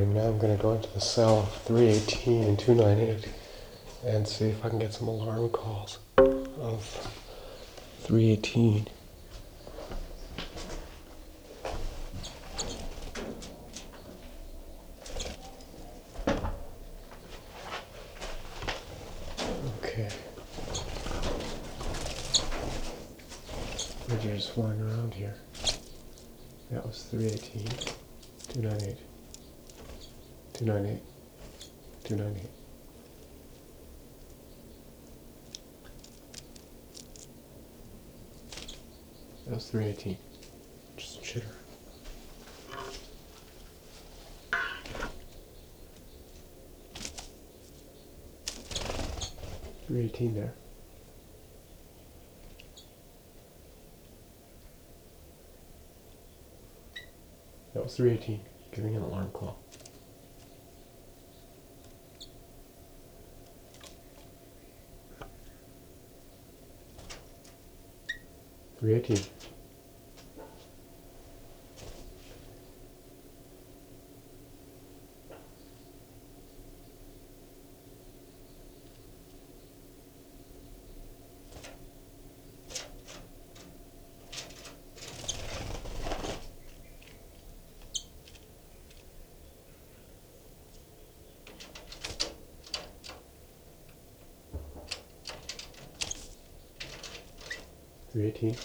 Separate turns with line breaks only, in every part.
recording. Now I'm going to go into the cell of 318 and 298 and see if I can get some alarm calls of 318. Okay. We're just flying around here. That was 318, 298, 298, 298. That was 318. Just chitter. 318 there. That was 318, giving an alarm call. Three 18. Three 18.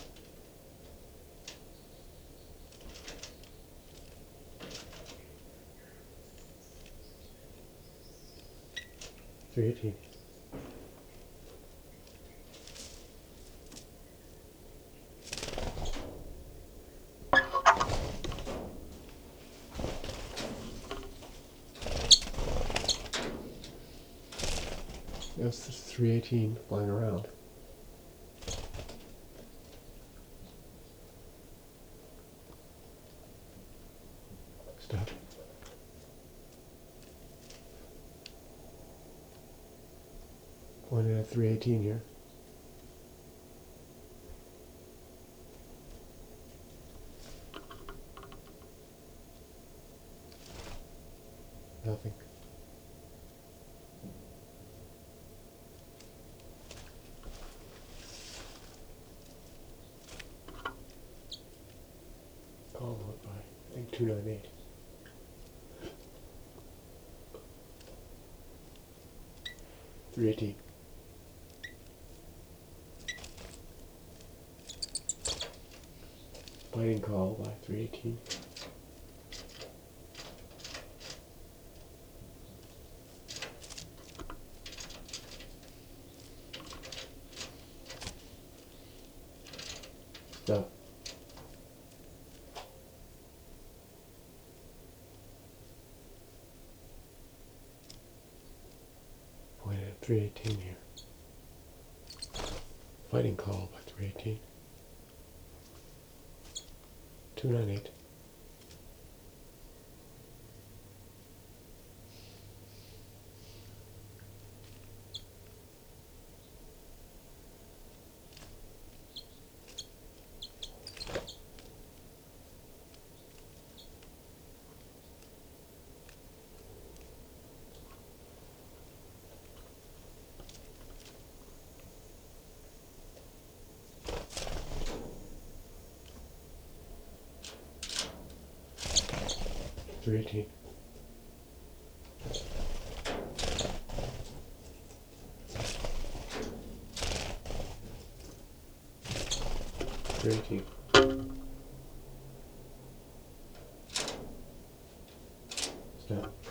Three 18. That was just 318 flying around. Stop. Pointed at 318 here. Nothing. Call out by, I think, 298. Three 18. Fighting call by 318. Stop. Pointed at 318 here. Fighting call by 318. 298. Three 18. Three 18. Stop.